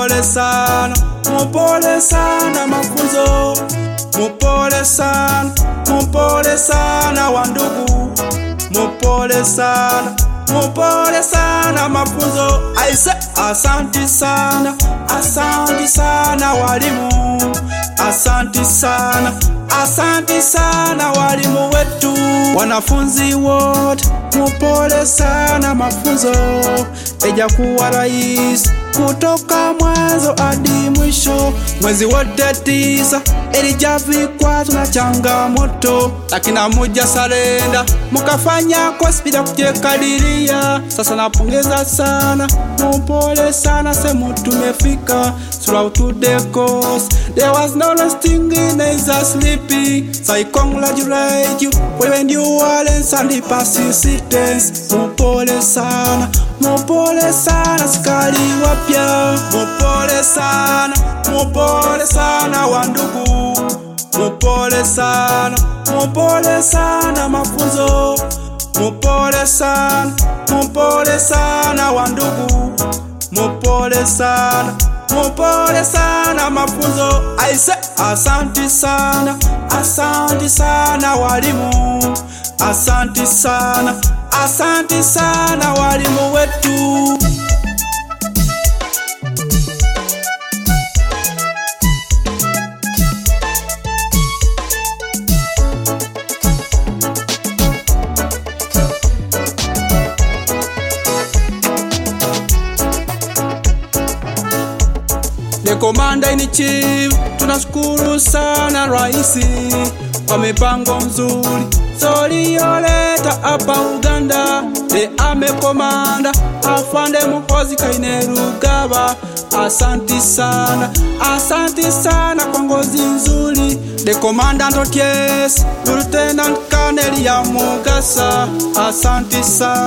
mupole sana, mupole sana mafunzo, mupole sana wandugu, mupole sana mafunzo. Aise, asanti sana walimu, asanti sana walimu wetu. Wanafunzi wote mupole sana mafunzo, eja kuwa rahisi kutoka mwanzo hadi mwisho. Mwezi wote 9 ilijavikwazo na changamoto, lakini hamuja sarenda mukafanya kosi bila kujikadiria. Sasa napongeza sana, mupole sana, sehemu tumefika. Throughout the course there was no resting neither sleeping, so I congratulate you when you are and pass persistence. Mupole sana sikali wapya, mupole sana wandugu, mupole sana mafunzo, mupole sana wandugu, mupole sana mafunzo. Aise, asanti sana walimu, asanti sana walimu wetu. The commander in chief, tunashukuru sana raisi kwa mipango mzuri soliyoleta hapa Uganda. The army commander Afande Muhoozi Kainerugaba, asanti sana kwa ngozi nzuri. The commandant Oties, Lieutenant Colonel ya Mugasa, asanti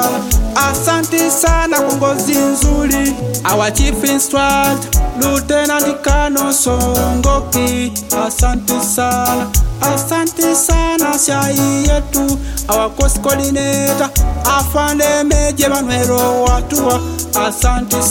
sana kwa ngozi nzuri. Our chief instructor Lieutenant Colonel Songoki, asanti sana shai yetu. Our course coordinator Afande Meje Manuelo Watua, asanti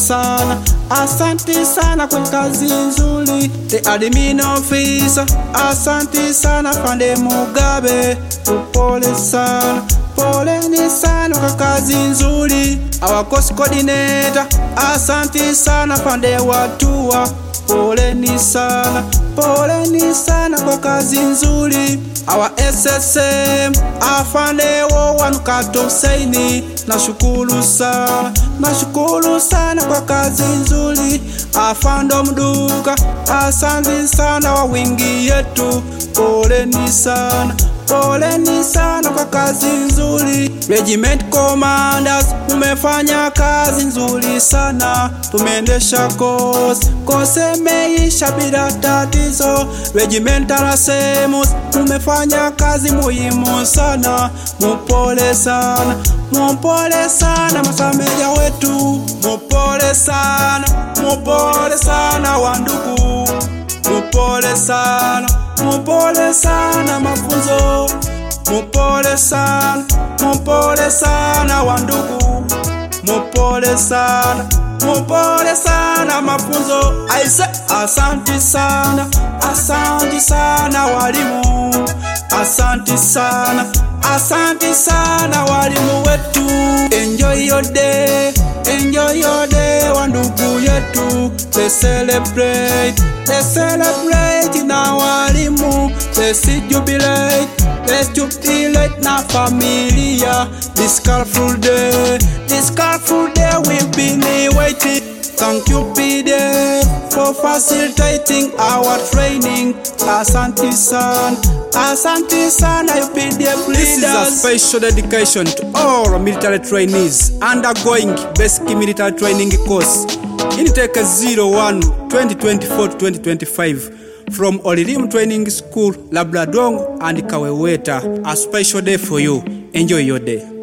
sana kwa kazi nzuri. The admin officer, asanti sana Afande Mugabe, upole sana, poleni sana kwa kazi nzuri. Our course coordinator, asanti sana Afande Watua, poleni sana kwa kazi nzuri. Our SSM Afande Wanukato Saini, nashukuru sana kwa kazi nzuri. Afande Mduka, asanti sana wa wingi yetu, poleni sana kwa kazi nzuri. Regiment commanders, umefanya kazi nzuri sana, tumeendesha kose meisha bila tatizo. Regimental assemblies, umefanya kazi muhimu sana, mupole sana masameja wetu, mupole sana wandugu, mupole sana mafunzo, mupole sana wandugu, mupole sana mafunzo. Aise, asanti sana walimu, asanti sana walimu wetu. Enjoy your day wandugu yetu. Let's celebrate na walimu. Let's jubilate na familia. This colorful day we've been waiting. Thank you PD for facilitating our training. Asante sana you PDF leaders. This is a special dedication to all military trainees undergoing basic military training course Intake 01 2024-2025 from Olirim Training School, Labradong and Kaweweta. A special day for you. Enjoy your day.